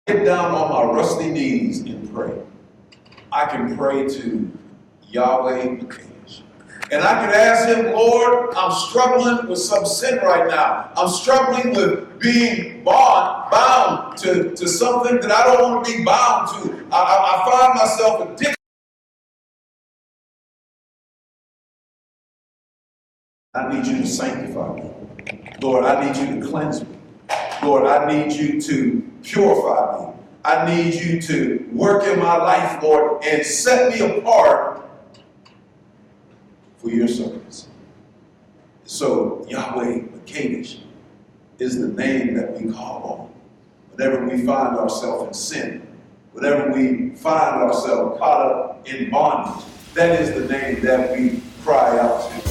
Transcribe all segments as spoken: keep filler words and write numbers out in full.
Get down on my rusty knees and pray. I can pray to Yahweh Makadesh. And I can ask him, Lord, I'm struggling with some sin right now. I'm struggling with being bound, bound to, to something that I don't want to be bound to. I, I, I find myself addicted. I need you to sanctify me. Lord, I need you to cleanse me. Lord, I need you to purify me. I need you to work in my life, Lord, and set me apart for your service. So Yahweh Makadesh is the name that we call on whenever we find ourselves in sin, whenever we find ourselves caught up in bondage. That is the name that we cry out to.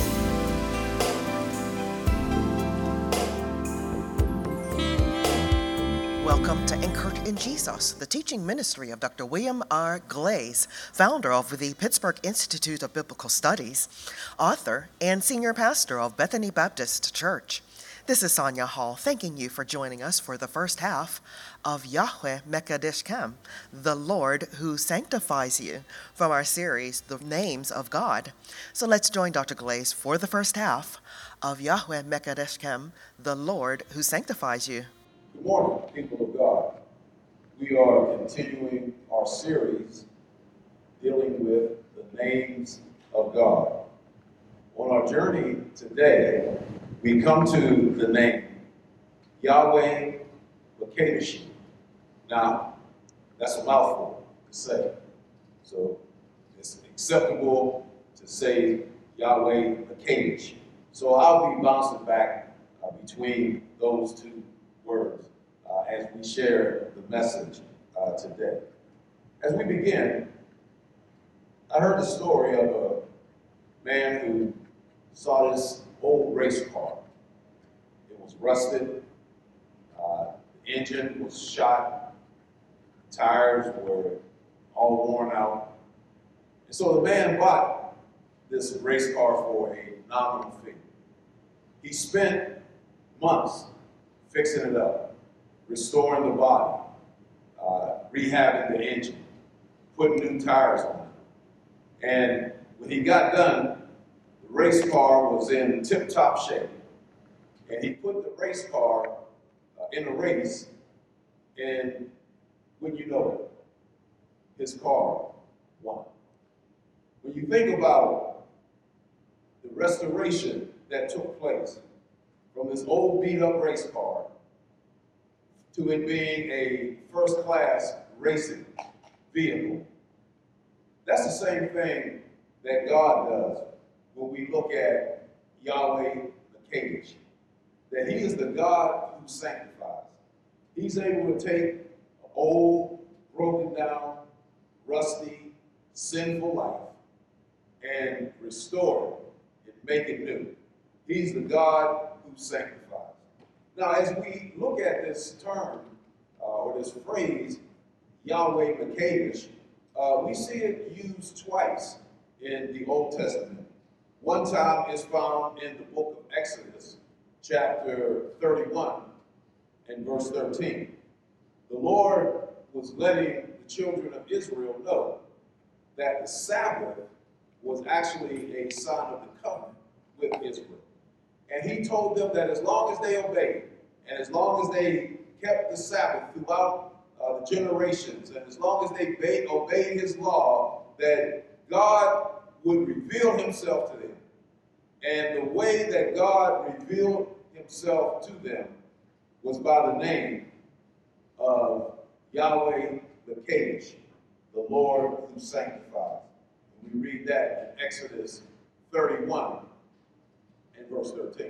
Welcome to Anchored in Jesus, the teaching ministry of Doctor William R. Glaze, founder of the Pittsburgh Institute of Biblical Studies, author, and senior pastor of Bethany Baptist Church. This is Sonia Hall, thanking you for joining us for the first half of Yahweh Mekadeshkem, the Lord who sanctifies you, from our series, The Names of God. So let's join Doctor Glaze for the first half of Yahweh Mekadeshkem, the Lord who sanctifies you. Good morning, people of God. We are continuing our series dealing with the names of God. On our journey today, we come to the name Yahweh Makadesh. Now, that's a mouthful to say. So it's acceptable to say Yahweh Makadesh. So I'll be bouncing back uh, between those two words uh, as we share the message uh, today. As we begin, I heard the story of a man who saw this old race car. It was rusted, uh, the engine was shot, the tires were all worn out. And so the man bought this race car for a nominal fee. He spent months fixing it up, restoring the body, uh, rehabbing the engine, putting new tires on it. And when he got done, the race car was in tip-top shape. And he put the race car uh, in a race, and wouldn't you know it, his car won. When you think about the restoration that took place from this old beat-up race car to it being a first-class racing vehicle, that's the same thing that God does when we look at Yahweh Makadesh, that he is the God who sanctifies. He's able to take an old, broken down, rusty, sinful life and restore it and make it new. He's the God who sanctifies. Now, as we look at this term, uh, or this phrase, Yahweh Makadesh, uh, we see it used twice in the Old Testament. One time is found in the book of Exodus, chapter thirty-one and verse thirteen. The Lord was letting the children of Israel know that the Sabbath was actually a sign of the covenant with Israel. And he told them that as long as they obeyed, and as long as they kept the Sabbath throughout uh, the generations, and as long as they obeyed, obeyed his law, that God would reveal himself to them. And the way that God revealed himself to them was by the name of Yahweh Makadesh, the Lord who sanctifies. And we read that in Exodus thirty-one and verse thirteen.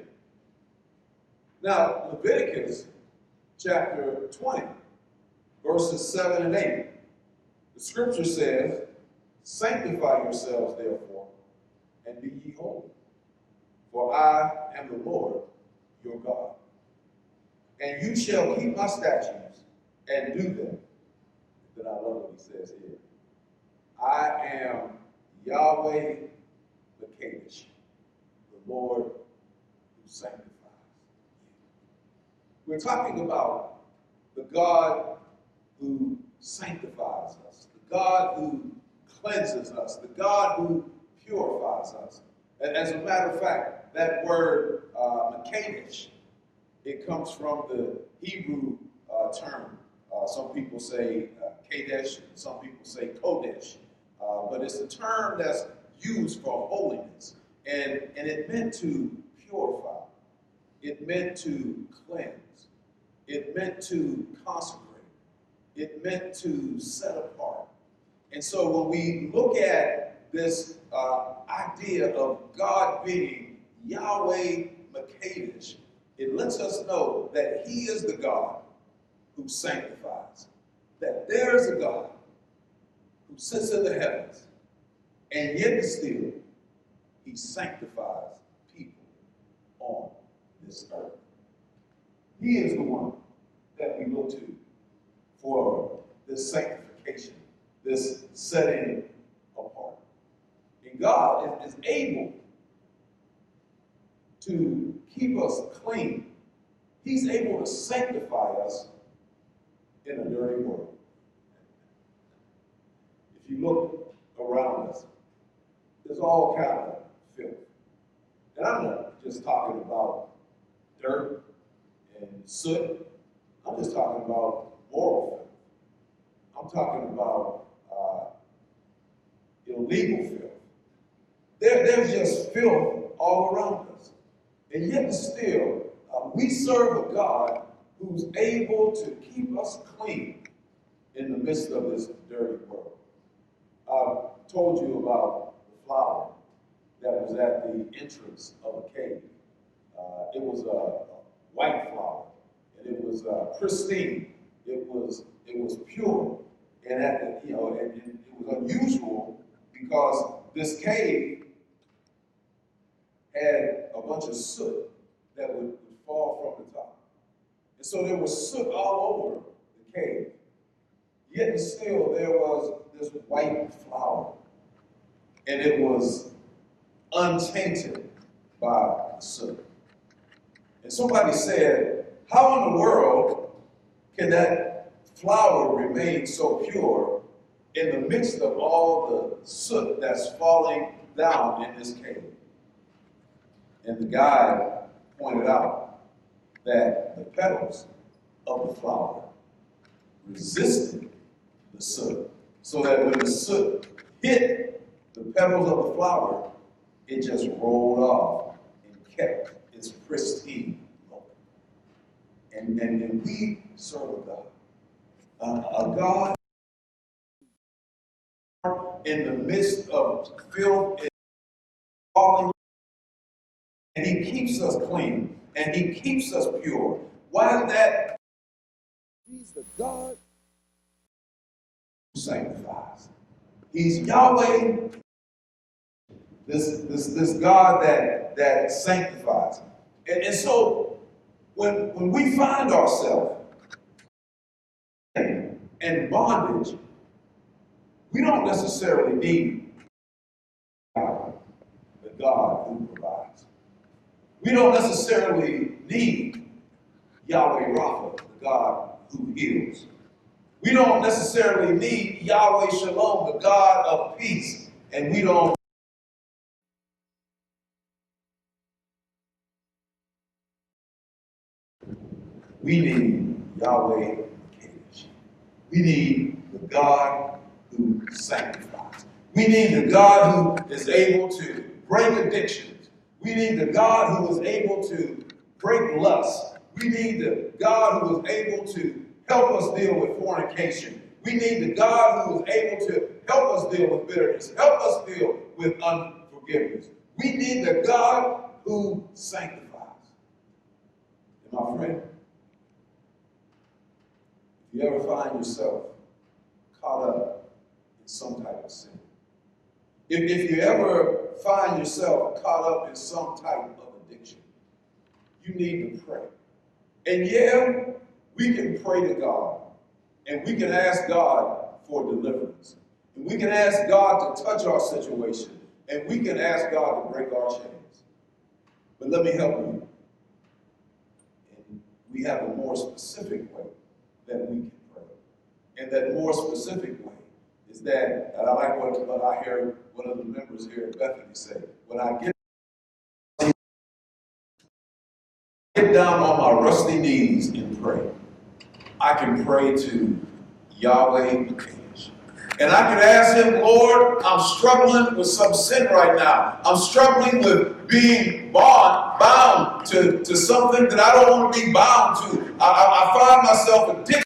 Now, Leviticus chapter twenty, verses seven and eight, the scripture says, "Sanctify yourselves, therefore, and be ye holy. For I am the Lord your God. And you shall keep my statutes and do them." Then I love what he says here. "I am Yahweh Makadesh, the Lord who sanctifies." We're talking about the God who sanctifies us, the God who cleanses us, the God who purifies us. And as a matter of fact, that word uh, Makadesh, it comes from the Hebrew uh, term. Uh, some people say uh, Kadesh, and some people say Kodesh. Uh, but it's a term that's used for holiness. And, and it meant to purify. It meant to cleanse. It meant to consecrate. It meant to set apart. And so when we look at this uh, idea of God being Yahweh Makadesh, it lets us know that He is the God who sanctifies, that there is a God who sits in the heavens, and yet still He sanctifies people on this earth. He is the one that we look to for this sanctification, this setting apart. And God is, is able to keep us clean. He's able to sanctify us in a dirty world. If you look around us, there's all kind of filth. And I'm not just talking about dirt and soot. I'm just talking about moral filth. I'm talking about uh, illegal filth. There, there's just filth all around us. And yet still, uh, we serve a God who's able to keep us clean in the midst of this dirty world. I told you about the flower that was at the entrance of a cave. Uh, it was a, a white flower, and it was uh, pristine. It was it was pure, and at the, you know, and, and it was unusual because this cave had a bunch of soot that would, would fall from the top. And so there was soot all over the cave. Yet still there was this white flower. And it was untainted by the soot. And somebody said, how in the world can that flower remain so pure in the midst of all the soot that's falling down in this cave? And the guide pointed out that the petals of the flower resisted the soot, so that when the soot hit the petals of the flower, it just rolled off and kept its pristine look. And, and, and we serve a God, uh, a God in the midst of filth and falling, and He keeps us clean, and He keeps us pure. Why is that? He's the God who sanctifies. He's Yahweh, this, this, this God that, that sanctifies. And, and so when, when we find ourselves in, in bondage, we don't necessarily need God, the God who provides. We don't necessarily need Yahweh Rapha, the God who heals. We don't necessarily need Yahweh Shalom, the God of peace, and we don't we need Yahweh Kadesh. We need the God who sanctifies. We need the God who is able to break addictions. We need the God who is able to break lust. We need the God who is able to help us deal with fornication. We need the God who is able to help us deal with bitterness, help us deal with unforgiveness. We need the God who sanctifies. And my friend, if you ever find yourself caught up in some type of sin, if, if you ever find yourself caught up in some type of addiction, you need to pray. And yeah, we can pray to God, and we can ask God for deliverance, and we can ask God to touch our situation, and we can ask God to break our chains. But let me help you. And we have a more specific way that we can pray. in that more specific way is that, and I like what, what I hear one of the members here at Bethany say, when I get, get down on my rusty knees and pray, I can pray to Yahweh Makadesh. And I can ask him, Lord, I'm struggling with some sin right now. I'm struggling with being bound, bound to, to something that I don't want to be bound to. I, I, I find myself addicted.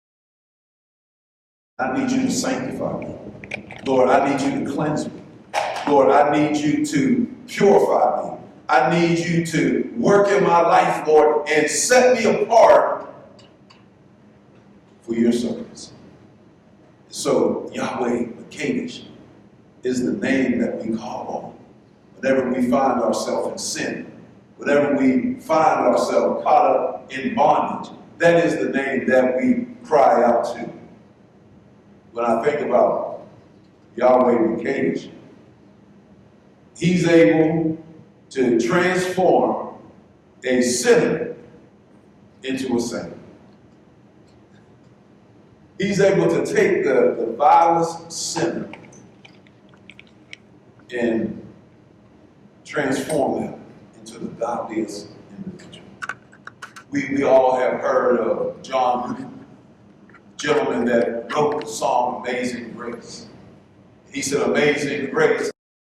I need you to sanctify me. Lord, I need you to cleanse me. Lord, I need you to purify me. I need you to work in my life, Lord, and set me apart for your service. So Yahweh Makadesh is the name that we call on whenever we find ourselves in sin, whenever we find ourselves caught up in bondage. That is the name that we cry out to. When I think about Yahweh Makadesh, he's able to transform a sinner into a saint. He's able to take the, the vilest sinner and transform them into the godliest individual. We, we all have heard of John Newton, gentleman that wrote the song Amazing Grace. He said, Amazing Grace,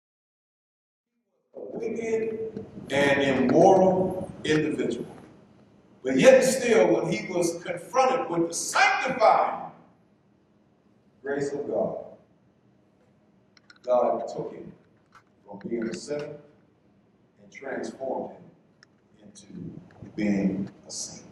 a wicked and immoral individual. But yet still, when he was confronted with the sanctifying grace of God, God took him from being a sinner and transformed him into being a saint.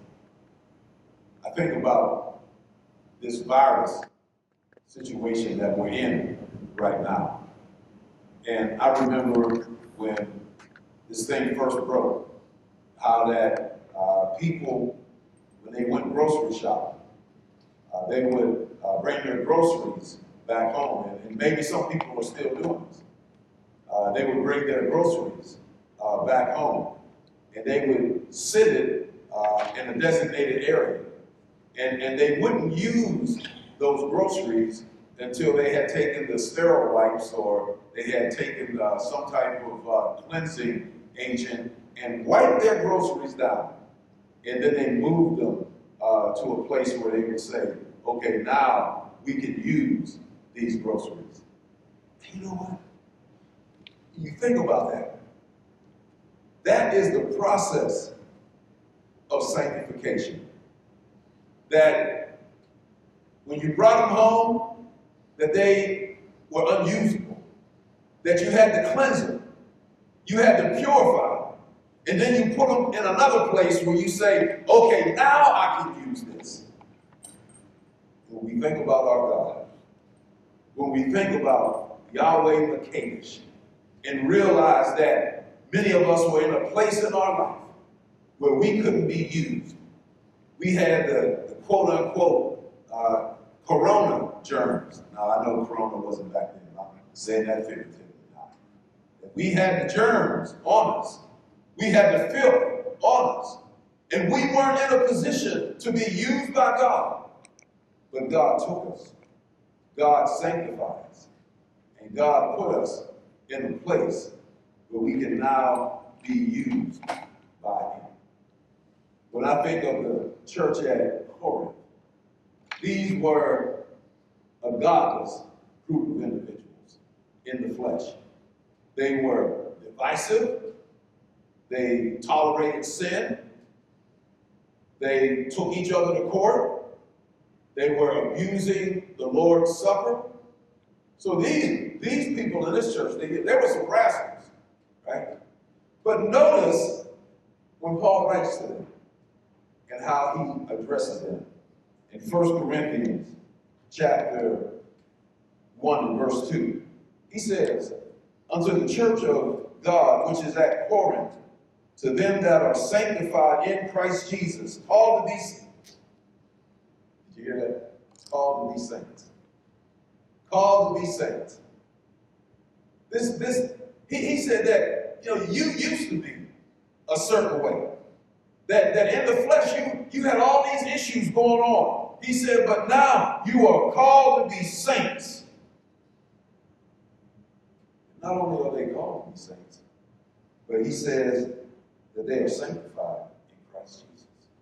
I think about this virus situation that we're in right now. And I remember when this thing first broke, how that uh, people, when they went grocery shopping, uh, they would uh, bring their groceries back home. And, and maybe some people are still doing this. Uh, they would bring their groceries uh, back home, and they would sit it uh, in a designated area. And, and they wouldn't use those groceries until they had taken the sterile wipes or they had taken uh, some type of uh, cleansing agent and wiped their groceries down. And then they moved them uh, to a place where they would say, okay, now we can use these groceries. And you know what? You think about that. That is the process of sanctification. That when you brought them home, that they were unusable. That you had to cleanse them. You had to purify them. And then you put them in another place where you say, okay, now I can use this. When we think about our God, when we think about Yahweh Makadesh, and realize that many of us were in a place in our life where we couldn't be used. We had the, the quote-unquote uh, corona germs. Now, I know corona wasn't back then. I'm saying that figuratively now. We had the germs on us. We had the filth on us. And we weren't in a position to be used by God. But God took us. God sanctified us. And God put us in a place where we can now be used by him. When I think of the church at Corinth, these were a godless group of individuals in the flesh. They were divisive. They tolerated sin. They took each other to court. They were abusing the Lord's Supper. So these, these people in this church, they, they were some rascals, right? But notice when Paul writes to them and how he addresses them. In First Corinthians chapter one and verse two, he says, unto the church of God which is at Corinth, to them that are sanctified in Christ Jesus, called to be saints. Did you hear that? Called to be saints. Called to be saints. This, this, he, he said that, you know, you used to be a certain way. That, that in the flesh you, you had all these issues going on. He said, but now you are called to be saints. Not only are they called to be saints, but he says that they are sanctified in Christ Jesus.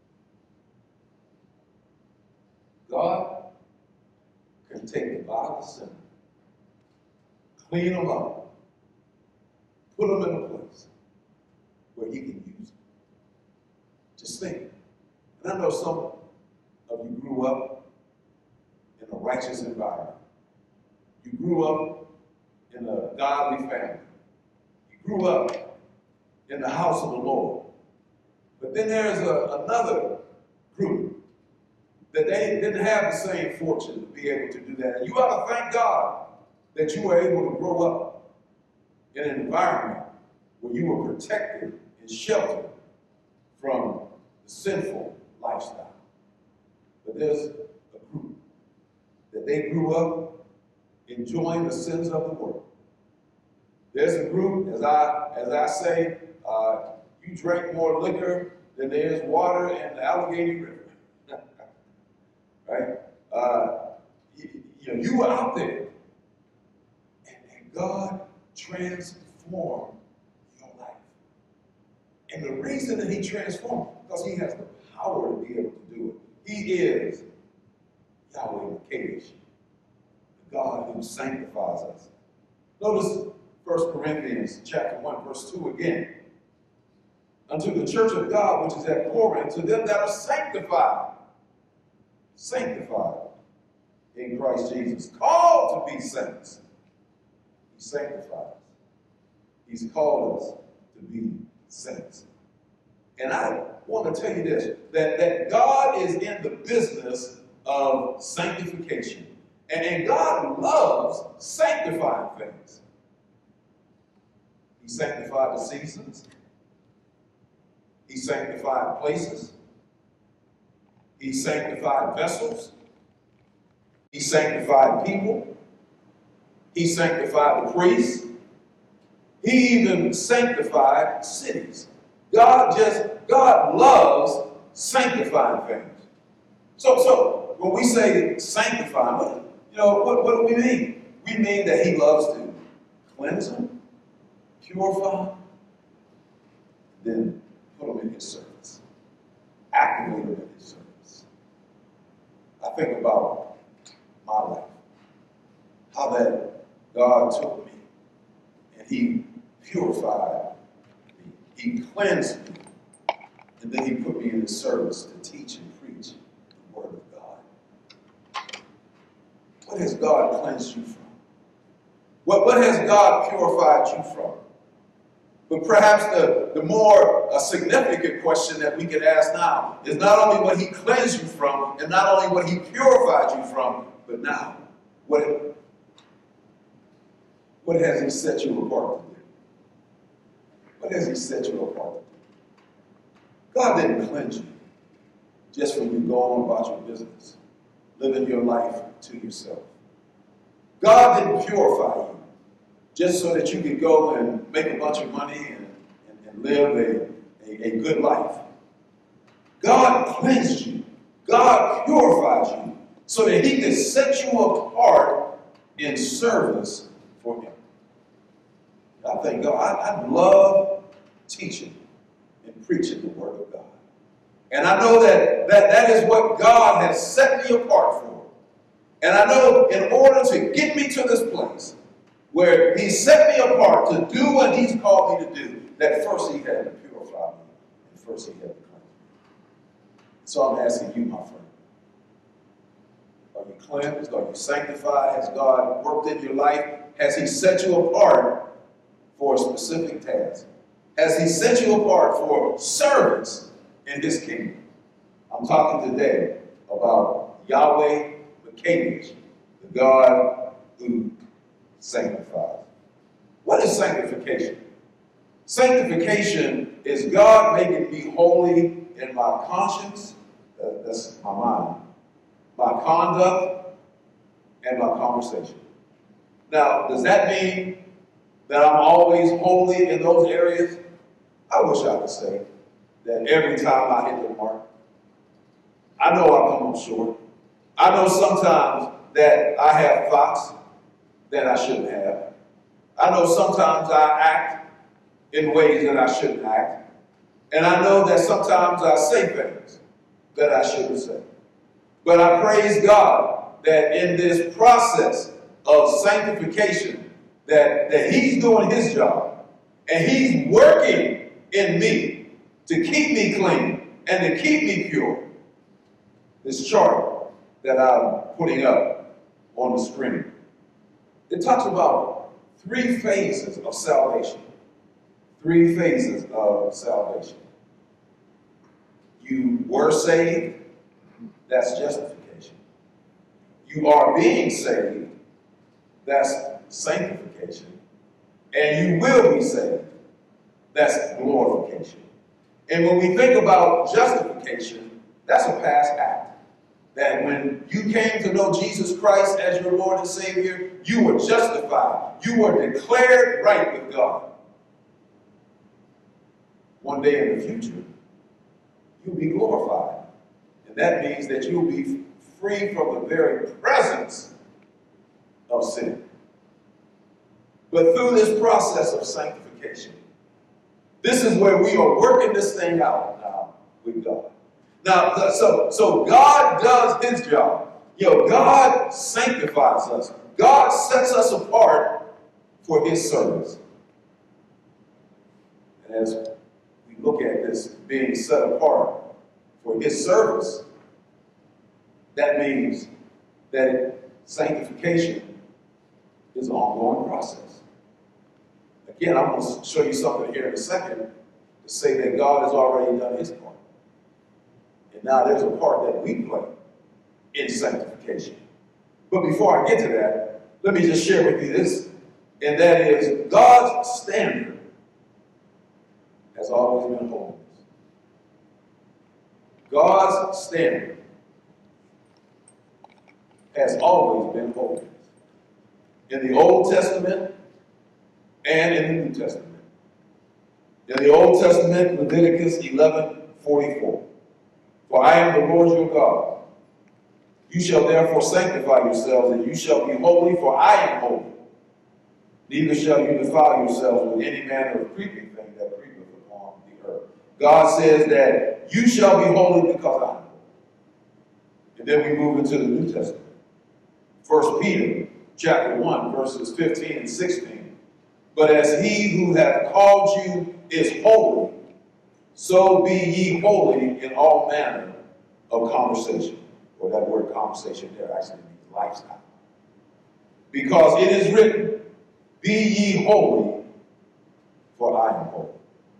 God can take the body of sin, clean them up, put them in a place where he can use them. Just think. And I know some of you grew up in a righteous environment. You grew up in a godly family. You grew up in the house of the Lord. But then there's a, another group that they didn't have the same fortune to be able to do that. And you ought to thank God that you were able to grow up in an environment where you were protected and sheltered from the sinful lifestyle. But there's a group that they grew up enjoying the sins of the world. There's a group, as I as I say, uh, you drink more liquor than there is water in the Allegheny River. Right? Uh, you, you know, you were out there, and, and God transformed your life. And the reason that he transformed, because he has the power to be able to do it. He is Yahweh Makadesh, the God who sanctifies us. Notice First Corinthians chapter one, verse two again. Unto the church of God which is at Corinth, to them that are sanctified, sanctified in Christ Jesus, called to be saints. He sanctifies us. He's called us to be saints. And I want to tell you this, that, that God is in the business of sanctification. And, and God loves sanctifying things. He sanctified the seasons. He sanctified places. He sanctified vessels. He sanctified people. He sanctified the priests. He even sanctified cities. God just, God loves sanctifying things. So, so when we say sanctify, what, you know, what, what do we mean? We mean that he loves to cleanse them, purify, then put them in his service. Activate them in his service. I think about my life. How that God took me and he purified me. He cleansed me. And then he put me in his service to teach and preach the word of God. What has God cleansed you from? What, what has God purified you from? But perhaps the, the more uh, significant question that we can ask now is not only what he cleansed you from, and not only what he purified you from, but now, what, what has he set you apart to do? What has he set you apart to do? God didn't cleanse you just for you to go on about your business, living your life to yourself. God didn't purify you just so that you could go and make a bunch of money and, and, and live a, a, a good life. God cleansed you. God purified you so that he could set you apart in service for him. I thank God. I, I love teaching and preaching the word of God. And I know that, that that is what God has set me apart for. And I know in order to get me to this place where he set me apart to do what he's called me to do, that first he had to purify me, and first he had to cleanse me. So I'm asking you, my friend, are you cleansed? Are you sanctified? Has God worked in your life? Has he set you apart for a specific task? Has he set you apart for service in his kingdom? I'm talking today about Yahweh Makadesh, the God who sanctifies. What is sanctification? Sanctification is God making me holy in my conscience, that's my mind, my conduct, and my conversation. Now, does that mean that I'm always holy in those areas? I wish I could say that every time I hit the mark. I know I come up short. I know sometimes that I have thoughts that I shouldn't have. I know sometimes I act in ways that I shouldn't act. And I know that sometimes I say things that I shouldn't say. But I praise God that in this process of sanctification, that, that He's doing His job. And He's working in me to keep me clean and to keep me pure. This chart that I'm putting up on the screen, it talks about three phases of salvation. Three phases of salvation. You were saved, that's justification. You are being saved, that's sanctification. And you will be saved, that's glorification. And when we think about justification, that's a past act. That when you came to know Jesus Christ as your Lord and Savior, you were justified. You were declared right with God. One day in the future, you'll be glorified. And that means that you'll be free from the very presence of sin. But through this process of sanctification, this is where we are working this thing out now with God. Now, so, so God does His job. You know, God sanctifies us. God sets us apart for His service. And as we look at this being set apart for His service, that means that sanctification is an ongoing process. Again, I'm going to show you something here in a second to say that God has already done His part. And now there's a part that we play in sanctification. But before I get to that, let me just share with you this, and that is God's standard has always been holiness. God's standard has always been holiness. In the Old Testament and in the New Testament. In the Old Testament, Leviticus eleven forty-four. For I am the Lord your God. You shall therefore sanctify yourselves, and you shall be holy, for I am holy. Neither shall you defile yourselves with any manner of creeping thing that creepeth upon the earth. God says that you shall be holy because I am holy. And then we move into the New Testament. First Peter chapter one, verses fifteen and sixteen. But as he who hath called you is holy, so be ye holy in all manner of conversation. Or that word conversation there actually means lifestyle. Because it is written, be ye holy, for I am holy.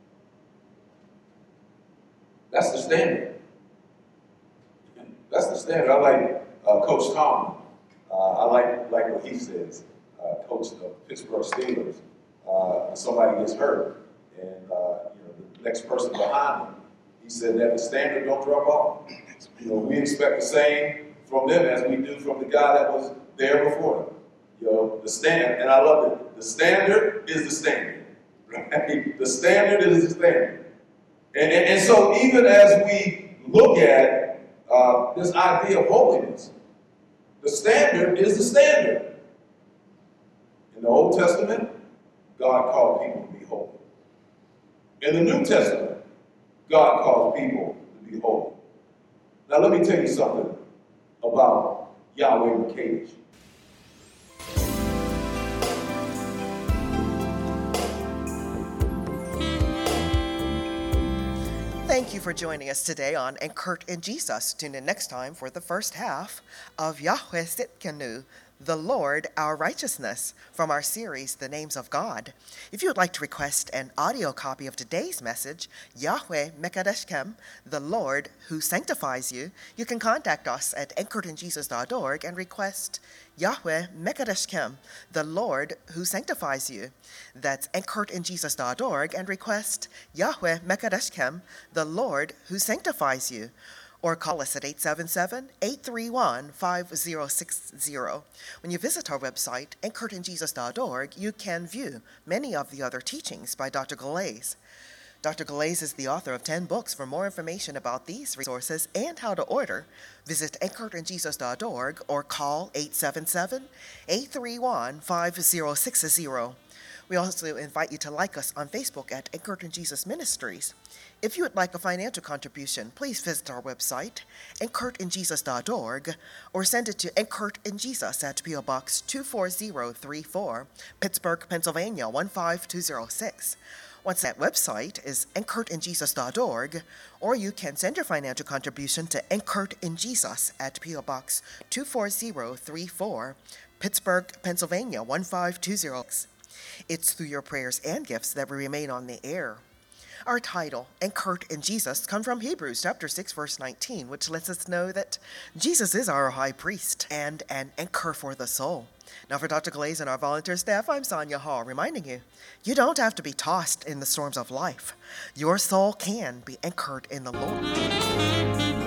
That's the standard. That's the standard. I like uh, Coach Tomlin. Uh, I like, like what he says, uh, coach of the Pittsburgh Steelers. Uh, somebody gets hurt, and uh, you know, the next person behind him, he said that the standard don't drop off. You know, we expect the same from them as we do from the guy that was there before them. You know, the standard, and I love it. The standard is the standard. Right? The standard is the standard. And, and, and so even as we look at uh, this idea of holiness, the standard is the standard. In the Old Testament, God called people to be holy. In the New Testament, God calls people to be holy. Now let me tell you something about Yahweh Makadesh. Thank you for joining us today on Anchored in Jesus. Tune in next time for the first half of Yahweh Sitkanu, the Lord, our righteousness, from our series, The Names of God. If you would like to request an audio copy of today's message, Yahweh Mekadeshkem, the Lord who sanctifies you, you can contact us at anchored in jesus dot org and request Yahweh Mekadeshkem, the Lord who sanctifies you. That's anchored in jesus dot org and request Yahweh Mekadeshkem, the Lord who sanctifies you. Or call us at eight seven seven, eight three one, five zero six zero. When you visit our website, anchored in jesus dot org, you can view many of the other teachings by Doctor Galais. Doctor Glaze is the author of ten books. For more information about these resources and how to order, visit anchored in jesus dot org or call eight seven seven, eight three one, five zero six zero. We also invite you to like us on Facebook at Anchored in Jesus Ministries. If you would like a financial contribution, please visit our website, anchored in jesus dot org, or send it to Anchored in Jesus at P O. Box two four zero three four, Pittsburgh, Pennsylvania one five two zero six. Once that website is anchored in jesus dot org, or you can send your financial contribution to Anchored in Jesus at P O. Box two four zero three four, Pittsburgh, Pennsylvania one five two zero six. It's through your prayers and gifts that we remain on the air. Our title, Anchored in Jesus, comes from Hebrews chapter six, verse nineteen, which lets us know that Jesus is our high priest and an anchor for the soul. Now for Doctor Glaze and our volunteer staff, I'm Sonia Hall, reminding you, you don't have to be tossed in the storms of life. Your soul can be anchored in the Lord.